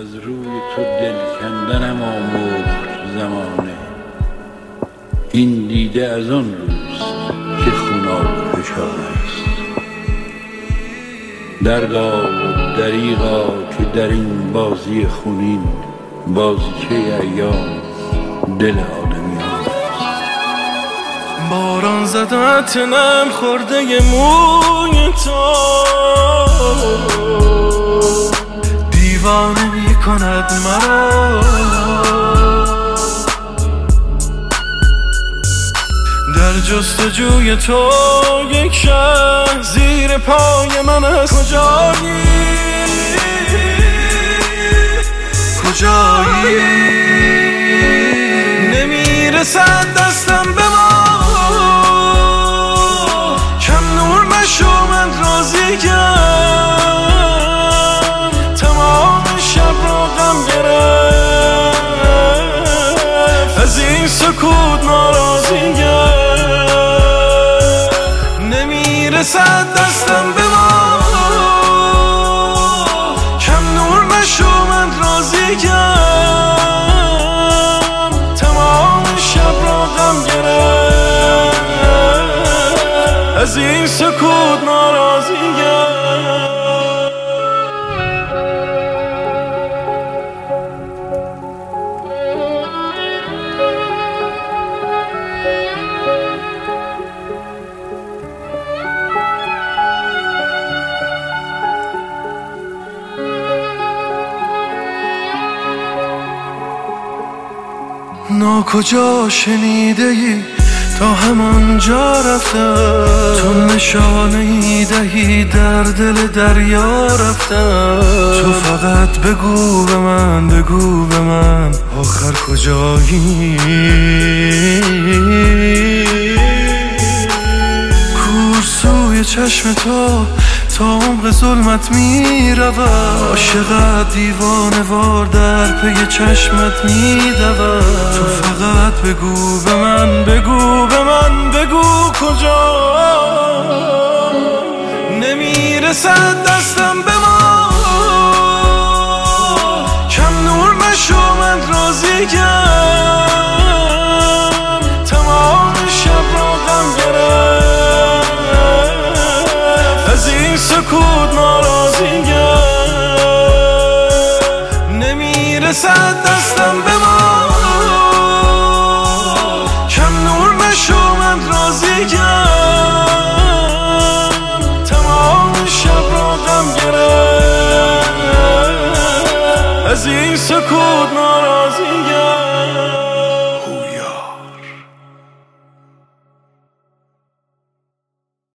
از روی تو دل کندنم آموخت زمانه. این دیده از آن روست که خوناب فشان است. دردا و دریغا که در این بازی خونین بازیچه ایام دل آدمیان است. باران زدت نم خورده موی تو دیوانه می کند مرا. در جستجوی تو یک شهر زیر پای من است. کجایی نمیرسد دستم به ما. کم نور نشو من راضی کم تمام شب را غم گرفت. از این سکوت ناراضی نمیرسد دستم به ما. کم نور نشو من راضی کم تمام شب را غم گرفت. از این سکوت ناراضی ناکجا شنیده ای تا همانجا رفتم. تو نشانه ای دهی در دل دریا رفتم. تو فقط بگو به من، بگو به من آخر کجایی. کورسوی چشم تو تا عمق ظلمت می رود. عاشقت دیوانه وار در پی چشمت می دود. تو فقط بگو به من، بگو به من، بگو کجا. نمیرسد دستم به ما. کم نور نشو من راضی کم تمام شب را غم گرفت. از این سکوت ناراضی نمیرسد دستم به ما. کم نور نشو من راضی کم تمام شب را غم گرفت. از این سکوت ناراضی